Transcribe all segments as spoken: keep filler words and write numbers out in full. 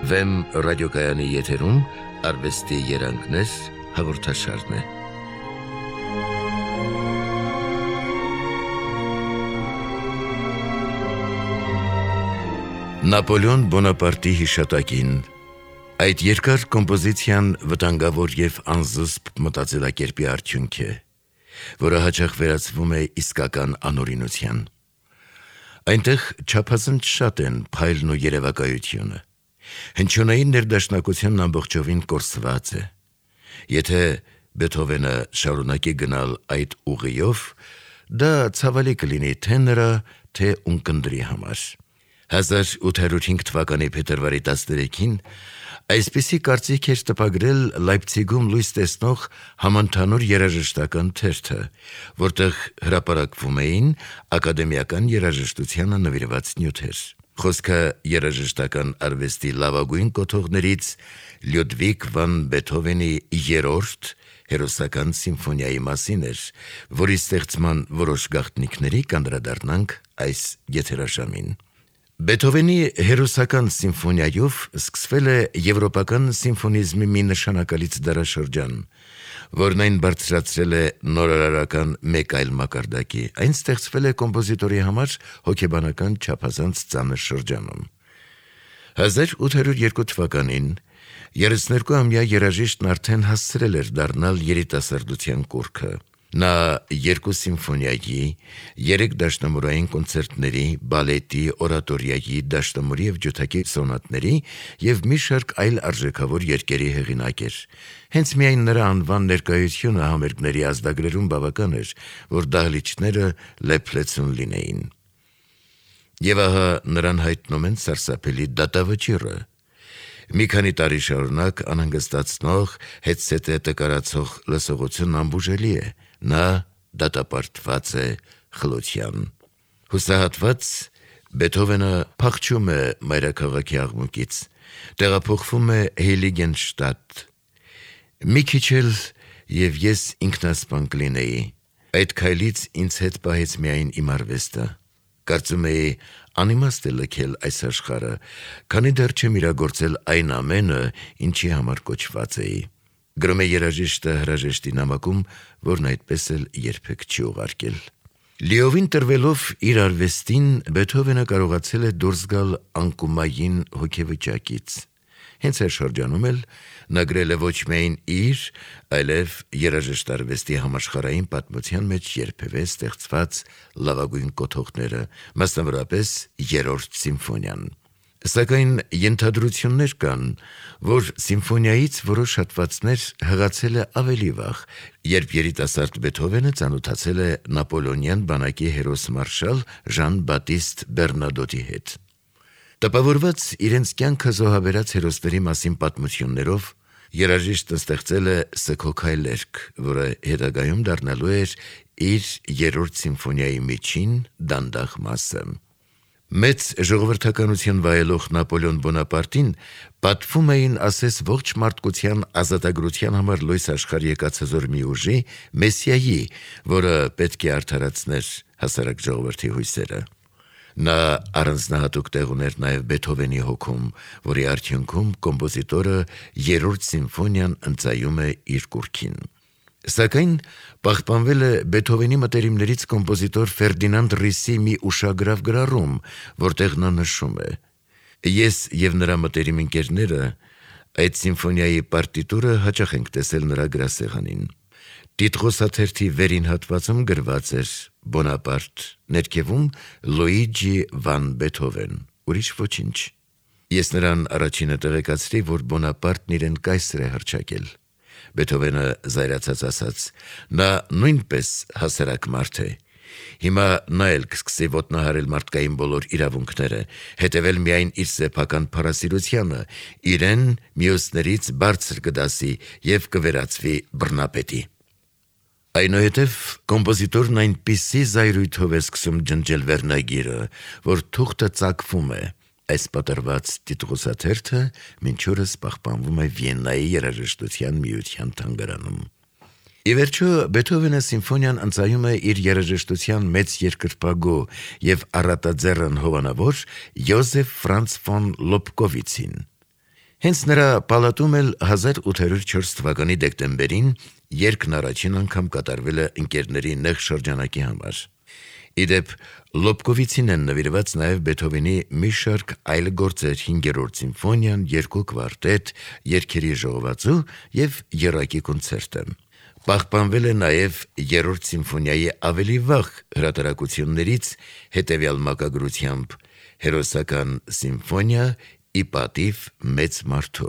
Վեմ ռադիոկայանի եթերում արվեստի երանգներ հաղորդաշարն է։ Նապոլեոն Բոնապարտի հիշատակին այդ երկար կոմպոզիցիան վտանգավոր և անզսպ մտածելակերպի արդյունք է, որը հաճախ վերածվում է իսկական անօրինության։ Այնտեղ չափազանց շատ են փայլն ու երևակայությունը։ Հնչյունային ներդաշնակությունն ամբողջովին կորսված է։ Եթե Բեթհովենը շարունակի գնալ այդ ուղիով, դա ցավալի կլինի թե նրա, թե ունկնդրի համար։ հազար ութ հարյուր հինգ թվականի փետրվարի տասներեքին այսպիսի կարծիք էր տպագրել Լայպցիգում լույս տեսնող համընդհանուր երաժշտական թերթը, որտեղ հրապարակվում էին ակադեմիական երաժշտությանը նվիրված նյութեր։ Խոսքը երաժշտական արվեստի լավագույն կոթողներից Լյուդվիգ վան Բեթհովենի երրորդ հերոսական սիմֆոնիայի մասին էր, որի ստեղծման որոշ գաղտնիքների կանդրադառնանք այս եթերաժամին։ Բեթհովենի հերոսական սիմֆոնիայով սկսվել է եվրոպական սիմֆոնիզմի մի նշանակալից դարաշրջան, որն այն բարձրացրել է նորարարական մեկ այլ մակարդակի։ Այն ստեղծվել է կոմպոզիտորի համար հոգեբանական չափազանց ծանր շրջանում։ հազար ութ հարյուր երկու թվականին երեսներկուամյա երաժիշտն արդեն հասցրել էր դառնալ երիտասարդության կուռքը։ Նա երկու սիմֆոնիայի, երեք դաշնամուրային կոնցերտների, բալետի, օրատորիայի, դաշնամուրի և ջութակի սոնատների և մի շարք այլ արժեքավոր երգերի հեղինակ էր։ Հենց միայն նրա անվան ներկայությունը համերգների ազդագրերում բավական էր, որ դահլիճները լեփլեցուն լինեին։ Եվ ահա նրան հայտնում են սարսափելի դատավճիռը։ Մի քանի տարի շարունակ անհանգստացնող, հետզհետե տկարացող լսողությունն անբուժելի է։ Նա դատապարտված է խլության։ Հուսահատված Բեթհովենը փախչում է մայրաքաղաքի աղմուկից, տեղափոխվում է Հեյլիգենշտադտ։ Մի քիչ էլ և ես ինքնասպան կլինեի։ Այդ քայլից ինձ հետ պահեց միայն իմ արվեստը։ Կարծում էի անիմաստ է լքել այս աշխարհը, քանի դեռ չեմ իրագործել այն ամենը, ինչի համար կոչված էի։ Գրում է երաժիշտը հրաժեշտի նամակում, որն այդպես էլ երբեք չի ուղարկել։ Լիովին տրվելով իր արվեստին, Բեթհովենը կարողացել է դուրս գալ անկումային հոգեվիճակից։ Հենց այս շրջանում էլ նա գրել է ոչ միայն իր, այլև երաժշտարվեստի համաշխարհային պատմության մեջ երբևէ ստեղծված լավագույն կոթողները, մասնավորապես երրորդ սիմֆոնիան։ Սակայն ենթադրություններ կան, որ սիմֆոնիայից որոշ հատվածներ հղացել է ավելի վաղ, երբ երիտասարդ Բեթհովենը ծանոթացել է նապոլեոնյան բանակի հերոս մարշալ Ժան-Բատիստ Բեռնադոտի հետ։ Տպավորված իրենց կյանքը զոհաբերած հերոսների մասին պատմություններով, երաժիշտը ստեղծել է սգոքայ լերկ, որը հետագայում դառնալու էր իր երրորդ սիմֆոնիայի միջին դանդաղ մասը։ Մեծ ժողովրդականություն վայելող Նապոլեոն Բոնապարտին պատվում էին ասես ողջ մարդկության ազատագրության համար լույս աշխարհ եկած հզոր մի ուժի, Մեսիայի, որը պետք է արդարացներ հասարակ ժողովրդի հույսերը։ Նա առանձնահատուկ տեղ ուներ նաև Բեթհովենի հոգում, որի արդյունքում կոմպոզիտորը երրորդ սիմֆոնիան ընծայում է իր կուռքին։ Սակայն պահպանվել է Բեթհովենի մտերիմներից կոմպոզիտոր Ֆերդինանդ Ռիսի մի ուշագրավ գրառում, որտեղ նա նշում է. «Ես և նրա մտերիմ ընկերները այդ սիմֆոնիայի պարտիտուրը հաճախ ենք տեսել նրա գրասեղանին։ Տիտղոսաթերթի վերին հատվածում գրված էր Բոնապարտ, ներքևում Լուիջի վան Բեթհովեն, ուրիշ ոչինչ։ Ես նրան առաջինը տեղեկացրի, որ Բոնապարտն իրեն կայսր է հռչակել։ Բեթհովենը զայրացած ասաց. նա նույնպես հասարակ մարդ է։ Հիմա նա էլ կսկսի ոտնահարել մարդկային բոլոր իրավունքները, հետևել միայն իր սեփական փառասիրությանը, իրեն մյուսներից բարձր կդասի և կվերածվի բռնապետի։ Այնուհետև կոմպոզիտորն այնպիսի զայրույթով է սկսում ջնջել վերնագիրը, որ թուղթը ծակվում է։ Այս պատրված տիտղոսաթերթը մինչ օրս պահպանվում է Վիեննայի երաժշտության միության թանգարանում։ Ի վերջո Բեթհովենը սիմֆոնիան ընծայում է իր երաժշտության մեծ երկրպագու և առատաձեռն հովանավոր Յոզեֆ Ֆրանց ֆոն Լոբկովիցին։ Հենց նրա պալատում էլ հազար ութ հարյուր չորս թվականի դեկտեմբերին երգն առաջին անգամ կատարվել է ընկերների նեղ շրջանակի համար։ Իդեպ Լոբկովիցին են նվիրված նաև Բեթհովենի մի շարք այլ գործեր՝ հինգերորդ սիմֆոնիան, երկու կվարտետ, երգերի ժողովածու և եռակի կոնցերտը։ Պահպանվել է նաև երրորդ սիմֆոնիայի ավելի վաղ հրատարակություններից հետևյալ մակագրությամբ՝ հերոսական սիմֆոնիա՝ ի պատիվ մեծ մարդու։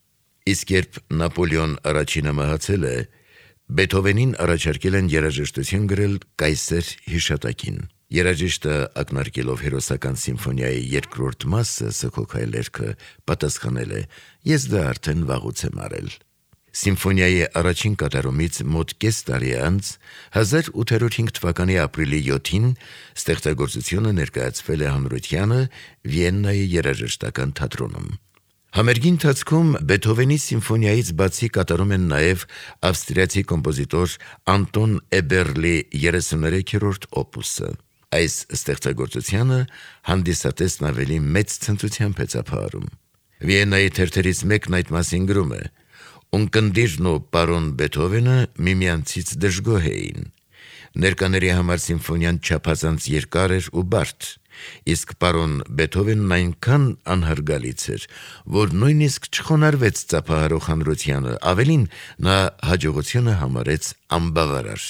Իսկ երբ Նապոլեոն առաջինը մահացել է, Բեթհովենին առաջարկել են երաժշտություն գրել կայսեր հիշատակին։ Երաժիշտը ակնարկելով հերոսական սիմֆոնիայի երկրորդ մասը «Սգո երգը» պատասխանել է. «Ես դա արդեն վաղուց եմ արել»։ Սիմֆոնիայի առաջին կատարումից մոտ կես տարի անց հազար ութ հարյուր հինգ թվականի ապրիլի յոթին ստեղծագործությունը ներկայացվել է հանրությանը Վիեննայի երաժշտական թատրոնում։ Համերգի ընթացքում Բեթհովենի սիմֆոնիայից բացի կատարում են նաև ավստրիացի կոմպոզիտոր Անտոն Էբերլի երեսուներեքերորդ օպուսը։ Այս ստեղծագործությանը հանդիսատեսն ավելի մեծ ցնծությամբ է ծափահարում։ Վիեննայի թերթերից մեկն այդ մասին գրում է. «Ունկնդիրն ու պարոն Բեթհովենը միմյանցից դժգոհ էին։ Ներկաների համար սիմֆոնիան չափազանց երկար էր ու բարդ, իսկ պարոն Բեթհովենն այնքան անհարգալից էր, որ նույնիսկ չխոնարհվեց ծափահարող հանրությանը, ավելին, նա հաջողությունը համարեց անբավարար»։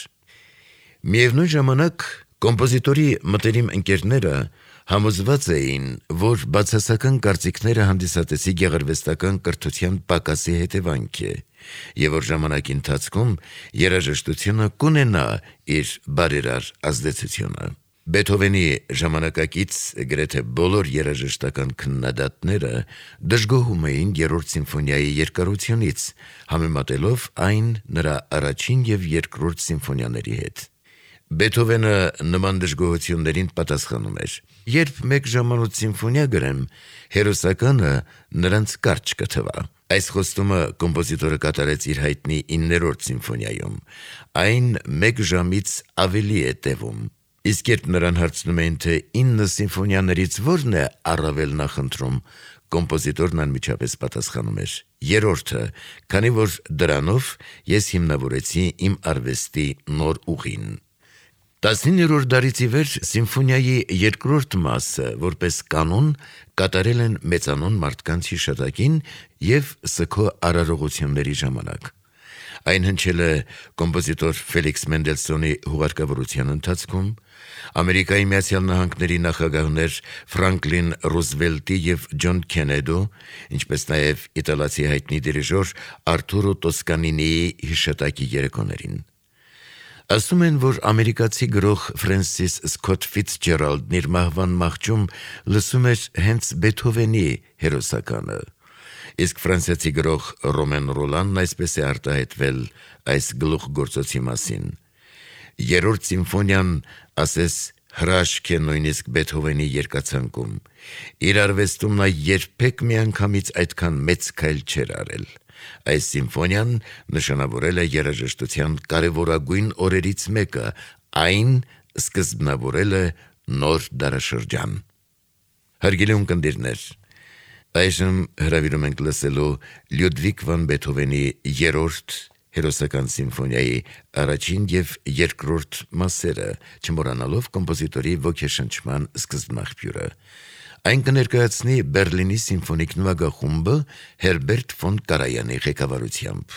Միևնույն ժամանակ կոմպոզիտորի մտերիմ ընկերները համոզված էին, որ բացասական կարծիքները հանդիսատեսի գեղարվեստական կրթության պակասի հետևանք է, և որ ժամանակի ընթացքում երաժշտությունը կունենա իր բարերար ազդեցությունը։ Բեթհովենի ժամանակակից գրեթե բոլոր երաժշտական քննադատները դժգոհում էին երրորդ սիմֆոնիայի երկարությունից, համեմատելով այն նրա առաջին և երկրորդ սիմֆոնիաների հետ։ Բեթհովենը նման դժգոհություններին պատասխանում էր. «Երբ մեկ ժամանոց սիմֆոնիա գրեմ, հերոսականը նրանց կարճ կթվա»։ Այս խոստումը կոմպոզիտորը կատարեց իր հայտնի իններորդ սիմֆոնիայում։ Այն մեկ ժամից ավելի է տևում։ Իսկ երբ նրան հարցնում էին, թե ինը սիմֆոնիաներից որն է առավել նախընտրում, կոմպոզիտորն անմիջապես պատասխանում էր. «Երրորդը, քանի որ դրանով ես հիմնավորեցի իմ արվեստի նոր ուղին»։ տասնիններորդ դարից ի վեր սիմֆոնիայի երկրորդ մասը որպես կանոն կատարել են մեծանուն մարդկանց հիշատակին և սգո արարողությունների ժամանակ։ Այն հնչել է կոմպոզիտոր Ֆելիքս Մենդելսոնի հուղարկավորության ընթացքում, Ամերիկայի Միացյալ Նահանգների նախագահներ Ֆրանկլին Ռուզվելտի և Ջոն Քենեդո, ինչպես նաև իտալացի հայտնի դիրիժոր Արթուրո Տոսկանինիի հիշատակի երեկոներին։ Ասում են, որ ամերիկացի գրող Ֆրենսիս Սքոթ Ֆիցջերալդն իր մահվան մահճում լսում էր հենց Բեթհովենի հերոսականը, իսկ ֆրանսիացի գրող Ռոմեն Ռոլանն այսպես է արտահայտվել այս գլուխգործոցի մասին. «Երրորդ սիմֆոնիան, ասես, հրաշք է նույնիսկ Բեթհովենի երկացանկում։ Իր արվեստում նա երբեք միանգամից այդքան մեծ քայլ չէր արել։ Այս սիմֆոնիան նշանավորել է երաժշտության կարևորագույն օրերից մեկը, այն սկզբնավորել է նոր դարաշրջան»։ Հարգելի ունկնդիրներ, այժմ հրավիրում ենք լսելու Լյուդվիգ վան Բեթհովենի երրորդ հերոսական սիմֆոնիայի առաջին և երկրորդ մասերը, չմոռանալով կոմպոզիտորի ոգեշնչման սկզբնաղբյուրը։ Այն կներկայացնի Բերլինի սիմֆոնիկ նվագախումբը Հերբերտ ֆոն Կարայանի ղեկավարությամբ։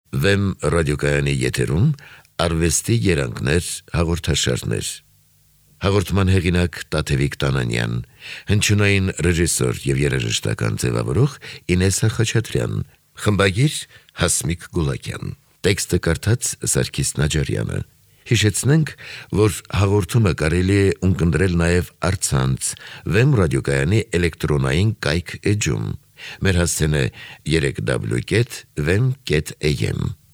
Վեմ ռադիոկայանի եթերում արվեստի երանգներ հաղորդաշարներ։ Հաղորդման հեղինակ Տաթևիկ Տանանյան, հնչյունային ռեժիսոր եւ երաժշտական ձևավորող Ինեսա Խաչատրյան, խմբագիր Հասմիկ Գուլակյան, տեքստը կարդաց Սարգիս Նաջարյանը։ Հիշեցնենք, որ հաղորդումը կարելի է ունկնդրել նաև առցանց Վեմ ռադիոկայանի էլեկտրոնային կայք էջում։ Մեր հասցեն է երեք w կետ վեմ կետ a m